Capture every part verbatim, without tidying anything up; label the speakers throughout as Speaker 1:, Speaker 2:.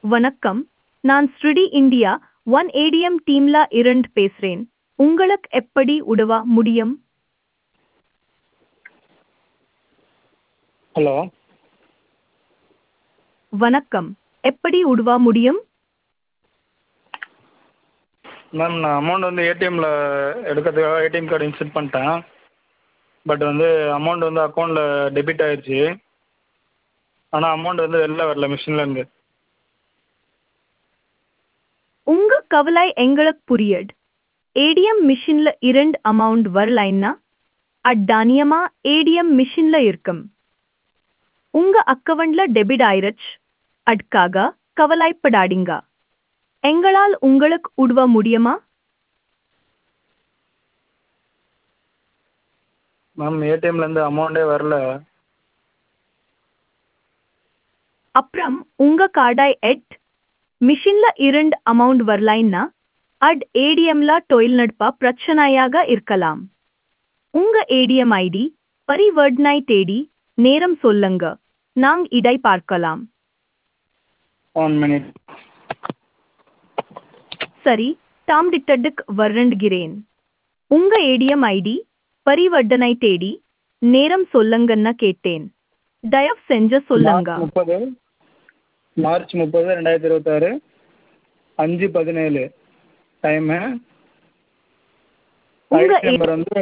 Speaker 1: வணக்கம், நான் ஸ்ருடி India one ATM டீம்ல இருந்து பேசுறேன். உங்களுக்கு எப்படி உதவ முடியும்?
Speaker 2: ஹலோ.
Speaker 1: வணக்கம், எப்படி உதவ முடியும்?
Speaker 2: மேம் நான் அமௌண்ட் வந்து ஏடிஎம்மில் எடுக்கிறதுக்காக ஏடிஎம் கார்டு இன்சர்ட் பண்ணிட்டேன். பட் வந்து அமௌண்ட் வந்து அக்கௌண்ட்டில் டெபிட் ஆயிடுச்சு. ஆனால் அமௌண்ட் வந்து வெளில வரல மிஷின்லேருந்து.
Speaker 1: உங்க கவலை எங்களுக்கு புரியுது. ஏடிஎம் மிஷின்ல இருந்து அமௌண்ட் வரலைன்னா அத்தானியமா ஏடிஎம் மிஷின்ல இருக்கும். உங்க அக்கவுண்ட்ல டெபிட் ஆயிருச்சு. அதுக்காக கவலைப்படாதீங்க. எங்களால் உங்களுக்கு உதவ முடியுமா?
Speaker 2: மேம் ஏடிஎம்லேருந்து அமௌண்ட்டே வரல.
Speaker 1: அப்புறம் உங்க கார்டை எட் மிஷின்ல இருந்து அமௌண்ட் வரலைன்னா அட் ஏடிஎம்ல தொழில்நுட்ப பிரச்சனையாக இருக்கலாம். உங்க ஏடிஎம் ஐடி பரிவர்த்தனை தேதி நேரம் சொல்லுங்க, நாங்க இதை பார்க்கலாம்.
Speaker 2: One minute.
Speaker 1: சரி, தாமதித்ததுக்கு வருந்துகிறேன். உங்க ஏடிஎம் ஐடி பரிவர்த்தனை தேதி நேரம் சொல்லுங்கன்னு கேட்டேன். தயவு செஞ்சு சொல்லுங்க.
Speaker 2: மார்ச் முப்பது மார்ச் முப்பது ரெண்டாயிரத்தி இருபத்தாறு அஞ்சு பதினேழு டைமு.
Speaker 1: உங்க
Speaker 2: ஐடி நம்பர் வந்து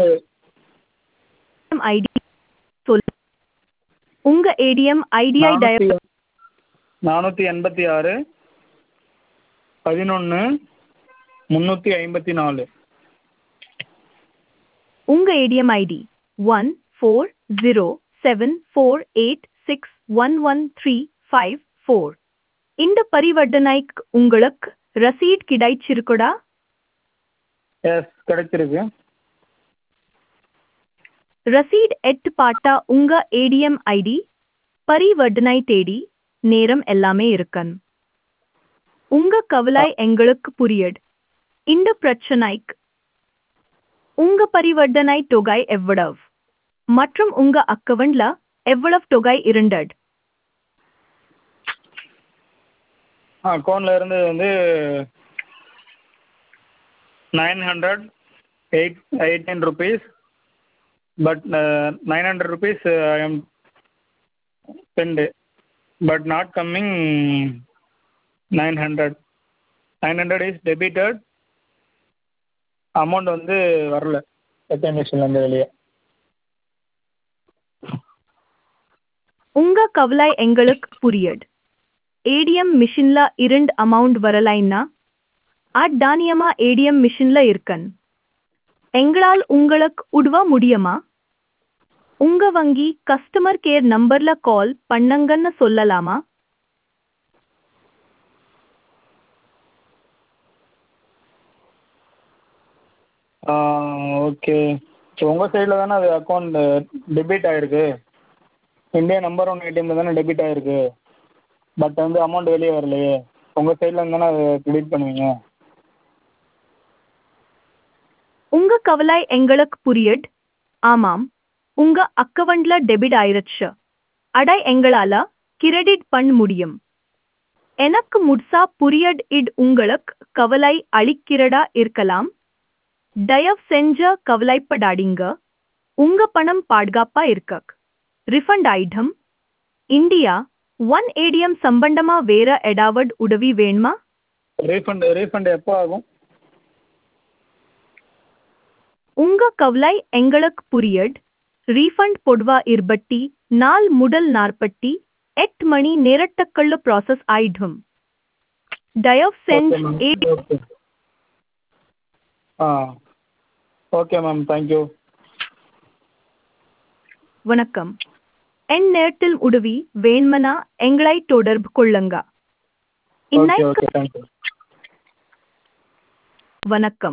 Speaker 1: ஐடி சொல் உங்க ஏடிஎம் ஐடியை
Speaker 2: நானூற்றி
Speaker 1: தயவு
Speaker 2: நானூற்றி எண்பத்தி ஆறு பதினொன்று முந்நூற்றி ஐம்பத்தி நாலு.
Speaker 1: உங்க ATM ID one four zero seven four eight six one one three five four. இந்த பரிவர்த்தனைக்கு உங்களுக்கு ரசீட் கிடைச்சிருக்குடா?
Speaker 2: எஸ், கிடைச்சிருக்கு.
Speaker 1: ரசீட் எட்டு பாட்டா உங்க ஏடிஎம் ஐடி பரிவர்த்தனை தேதி நேரம் எல்லாமே இருக்கன். உங்க கவலை எங்களுக்கு புரியுது. இந்த பிரச்சனைக்கு உங்க பரிவர்த்தனை தொகை எவ்வளவு மற்றும் உங்க அக்கவுண்ட்ல எவ்வளவு தொகை இருந்தது?
Speaker 2: அக்கௌண்ட்டில் இருந்து வந்து nine hundred eight eighteen rupees. But nine hundred rupees I am spend but not coming. Nine hundred nine hundred is debited. Amount வந்து வரல ஏடிஎம் மிஷின்லேருந்து வெளியே.
Speaker 1: உங்க கவலை எங்களுக்கு புரியுது. ஏடிஎம் மிஷின்ல இருந்து அமௌண்ட் வரலைன்னா அத்தானியமா ஏடிஎம் மிஷின்ல இருக்கன். எங்களால் உங்களுக்கு உதவ முடியுமா? உங்க வங்கி கஸ்டமர் கேர் நம்பர்ல கால் பண்ணுங்கன்னு சொல்லலாமா?
Speaker 2: ஓகே. ஸோ உங்கள் சைடில் தானே அது அக்கௌண்ட் டெபிட் ஆகிருக்கு. இந்தியா நம்பர் ஒன் ஏடிஎம்மில் தானே டெபிட் ஆகிருக்கு. பட் வந்து அமௌண்ட் வெளியே வரலையே. உங்கள் சைடில் இருந்து தானே அதை டெபிட் பண்ணுவீங்க.
Speaker 1: உங்க கவலை எங்களுக்கு புரியுது. ஆமாம், உங்க அக்கவுண்ட்ல டெபிட் ஆயிருச்சு. அடை எங்களால கிரெடிட் பண்ண முடியும். எனக்கு முழுசா புரியுது. இது உங்களுக்கு கவலை அளிக்கிறதா இருக்கலாம். தயவு செஞ்சு கவலைப்படாதீங்க. உங்க பணம் பாதுகாப்பா இருக்க. Refund item India one ATM சம்பந்தமா வேற ஏதாவது உதவி வேணுமா?
Speaker 2: ரீஃபண்ட் ரீஃபண்ட் எப்போ ஆகும்?
Speaker 1: உங்க கவலை எங்களுக்கு புரியுது. ரீஃபண்ட் பொதுவா இருபத்தி நாலு முதல் நாற்பத்தி எட்டு மணி நேரத்துக்குள்ள ப்ராசஸ் ஆயிடும். தயவு செஞ்சு
Speaker 2: okay. Ah okay ma'am, thank you.
Speaker 1: வணக்கம். என் நேரத்தில் உதவி வேண்மனா எங்களை தொடர்பு கொள்ளுங்க.
Speaker 2: Okay okay thank you.
Speaker 1: வணக்கம்.